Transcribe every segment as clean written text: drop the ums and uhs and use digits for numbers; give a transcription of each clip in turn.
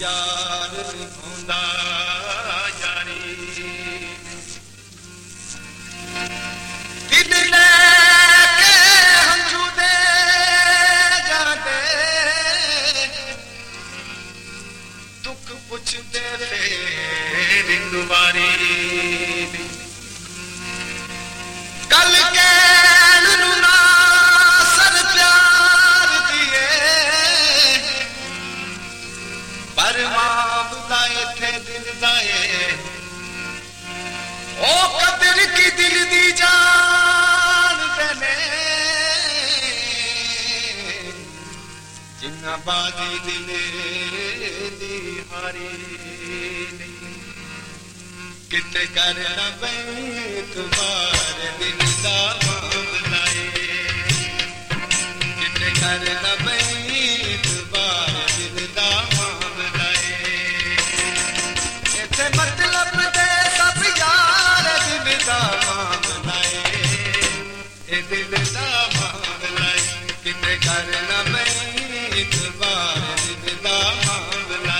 यार होंदा यारी दिल लेके हंझू दे जाते दुख पुछदे फेर दुबारी गल कहण नूं ना सर प्यार दिए पर मां दा इत्थे दिल दा ओ कदर की दिल दी जान देने जिन्ना बाजी दिल दी हारी किते करना बेतबार दिल दा मामला किते करना बेतबार दिल दा मामला इत्थे मतलब दे सब यार दिल दा मामला ए दिल दा मामला किते करना बेतबार दिल दा मामला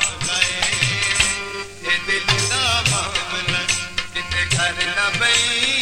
करना